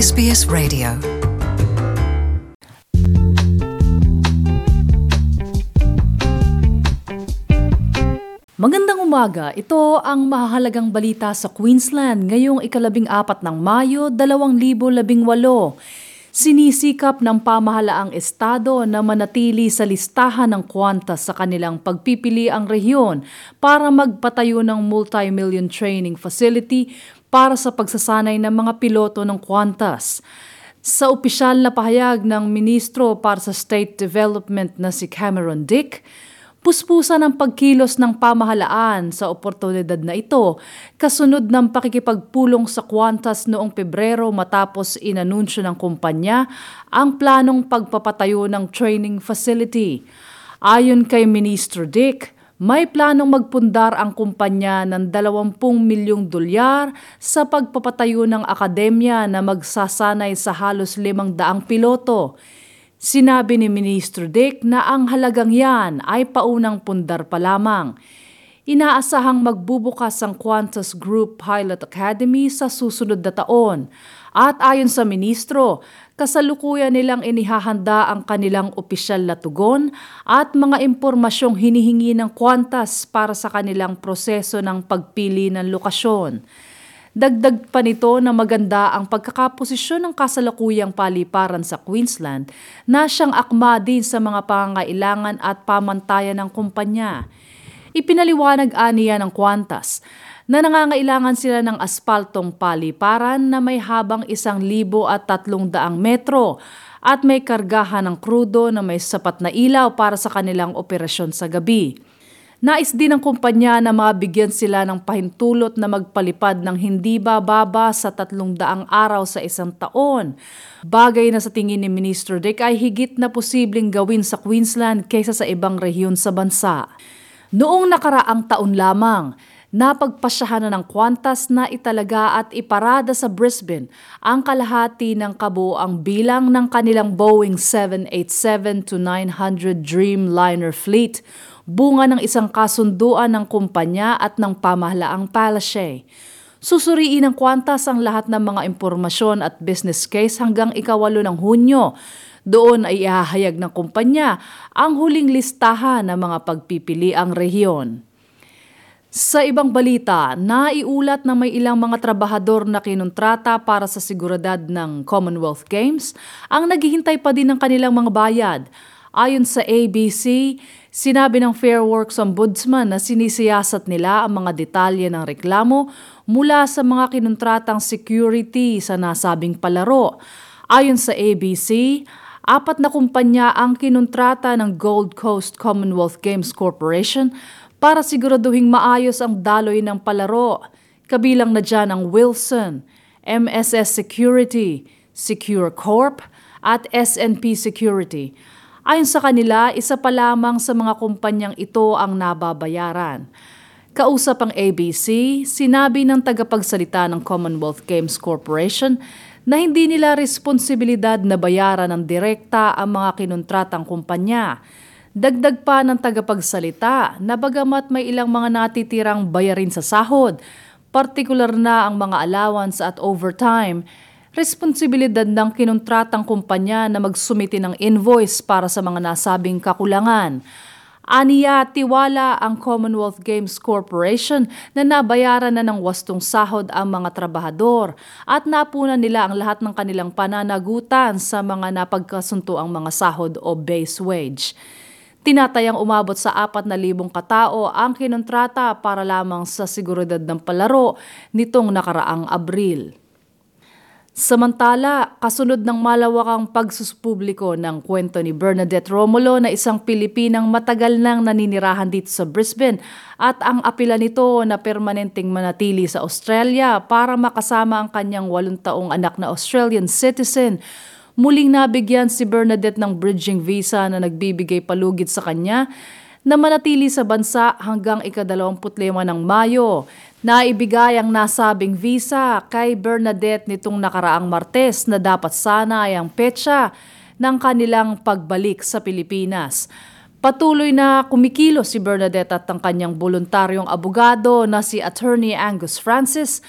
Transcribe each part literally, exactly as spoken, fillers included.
S B S Radio. Magandang umaga, ito ang mahahalagang balita sa Queensland ngayong ikalabing apat ng Mayo, dalawang libo labing walo. Sinisikap ng pamahalaang estado na manatili sa listahan ng Qantas sa kanilang pagpipili ang rehiyon para magpatayo ng multi-million training facility para sa pagsasanay ng mga piloto ng Qantas. Sa opisyal na pahayag ng Ministro para sa State Development na si Cameron Dick, puspusan ang pagkilos ng pamahalaan sa oportunidad na ito kasunod ng pakikipagpulong sa Qantas noong Pebrero matapos inanunsyo ng kumpanya ang planong pagpapatayo ng training facility. Ayon kay Ministro Dick, may planong magpundar ang kumpanya ng dalawampung milyong dolyar sa pagpapatayo ng akademya na magsasanay sa halos limang daang piloto. Sinabi ni Ministro Dick na ang halagang yan ay paunang pundar pa lamang. Inaasahang magbubukas ang Qantas Group Pilot Academy sa susunod na taon. At ayon sa ministro, kasalukuyan nilang inihahanda ang kanilang opisyal na tugon at mga impormasyong hinihingi ng Qantas para sa kanilang proseso ng pagpili ng lokasyon. Dagdag pa nito na maganda ang pagkakaposisyon ng kasalukuyang paliparan sa Queensland na siyang akma din sa mga pangangailangan at pamantayan ng kumpanya. Ipinaliwanag aniya ng Qantas na nangangailangan sila ng aspaltong paliparan na may habang isang libo at tatlong daang metro at may kargahan ng krudo na may sapat na ilaw para sa kanilang operasyon sa gabi. Nais din ng kumpanya na mabigyan sila ng pahintulot na magpalipad ng hindi bababa sa tatlong daang araw sa isang taon. Bagay na sa tingin ni Ministro Dick ay higit na posibleng gawin sa Queensland kaysa sa ibang rehiyon sa bansa. Noong nakaraang taon lamang, napagpasyahan na ng Qantas na italaga at iparada sa Brisbane ang kalahati ng kabuoang bilang ng kanilang Boeing seven eighty-seven to nine hundred Dreamliner fleet, bunga ng isang kasunduan ng kumpanya at ng pamahalaang Palaszczuk. Susuriin ng Qantas ang lahat ng mga impormasyon at business case hanggang ikawalo ng Hunyo. Doon ay ihahayag ng kumpanya ang huling listahan ng mga pagpipiliang rehiyon. Sa ibang balita, naiulat na may ilang mga trabahador na kinontrata para sa seguridad ng Commonwealth Games ang naghihintay pa din ng kanilang mga bayad. Ayon sa A B C, sinabi ng Fair Works Ombudsman na sinisiyasat nila ang mga detalye ng reklamo mula sa mga kinontratang security sa nasabing palaro. Ayon sa A B C, apat na kumpanya ang kinontrata ng Gold Coast Commonwealth Games Corporation para siguraduhing maayos ang daloy ng palaro. Kabilang na dyan ang Wilson, M S S Security, Secure Corp at S N P Security. Ayon sa kanila, isa pa lamang sa mga kumpanyang ito ang nababayaran. Kausap ang A B C, sinabi ng tagapagsalita ng Commonwealth Games Corporation na hindi nila responsibilidad na bayaran ng direkta ang mga kinontratang kumpanya. Dagdag pa ng tagapagsalita na bagamat may ilang mga natitirang bayarin sa sahod, partikular na ang mga allowance at overtime, responsibilidad ng kinontratang kumpanya na magsumiti ng invoice para sa mga nasabing kakulangan. Aniya, tiwala ang Commonwealth Games Corporation na nabayaran na ng wastong sahod ang mga trabahador at napunan nila ang lahat ng kanilang pananagutan sa mga napagkasuntuang mga sahod o base wage. Tinatayang umabot sa apat na libong katao ang kinontrata para lamang sa seguridad ng palaro nitong nakaraang Abril. Samantala, kasunod ng malawakang pagsuspubliko ng kwento ni Bernadette Romulo na isang Pilipinang matagal nang naninirahan dito sa Brisbane at ang apela nito na permanenteng manatili sa Australia para makasama ang kanyang walong taong anak na Australian citizen, muling nabigyan si Bernadette ng bridging visa na nagbibigay palugid sa kanya na manatili sa bansa hanggang ikadalawamput lima ng Mayo. Naibigay ang nasabing visa kay Bernadette nitong nakaraang Martes na dapat sana ay ang petsa ng kanilang pagbalik sa Pilipinas. Patuloy na kumikilos si Bernadette at ang kanyang voluntaryong abogado na si Attorney Angus Francis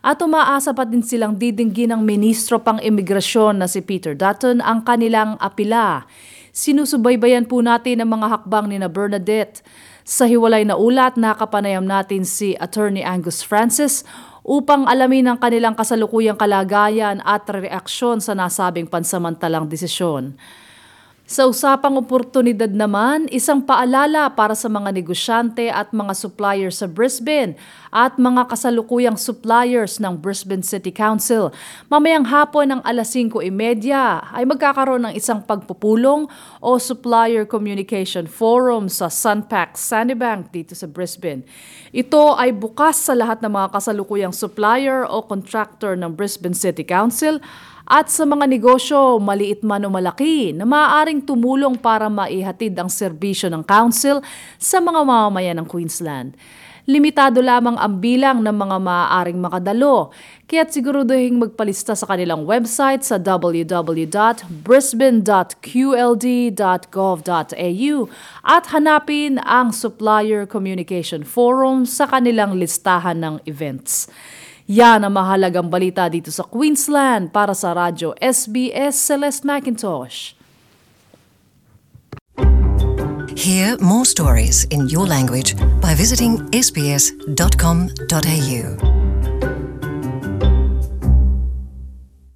at umaasa pa din silang didinggin ng ministro pang imigrasyon na si Peter Dutton ang kanilang apila. Sinusubaybayan po natin ang mga hakbang ni na Bernadette. Sa hiwalay na ulat, nakapanayam natin si Attorney Angus Francis upang alamin ang kanilang kasalukuyang kalagayan at reaksyon sa nasabing pansamantalang desisyon. Sa usapang oportunidad naman, isang paalala para sa mga negosyante at mga suppliers sa Brisbane at mga kasalukuyang suppliers ng Brisbane City Council. Mamayang hapon ng alas singko trenta ay magkakaroon ng isang pagpupulong o Supplier Communication Forum sa Sunpac Sunnybank dito sa Brisbane. Ito ay bukas sa lahat ng mga kasalukuyang supplier o contractor ng Brisbane City Council at sa mga negosyo, maliit man o malaki, na maaaring tumulong para maihatid ang serbisyo ng Council sa mga mamamayan ng Queensland. Limitado lamang ang bilang ng mga maaaring makadalo, kaya't siguraduhin magpalista sa kanilang website sa w w w dot brisbane dot q l d dot gov dot a u at hanapin ang Supplier Communication Forum sa kanilang listahan ng events. Yan ang mahalagang balita dito sa Queensland. Para sa Radyo S B S, Celeste McIntosh. Hear more stories in your language by visiting s b s dot com dot a u.